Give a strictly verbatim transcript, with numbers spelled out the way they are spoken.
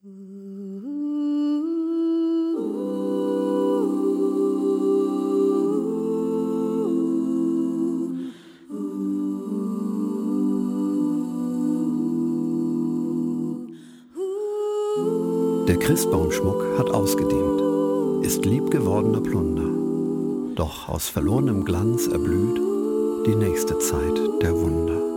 Der Christbaumschmuck hat ausgedient, ist liebgewordener Plunder. Doch aus verlorenem Glanz erblüht die nächste Zeit der Wunder.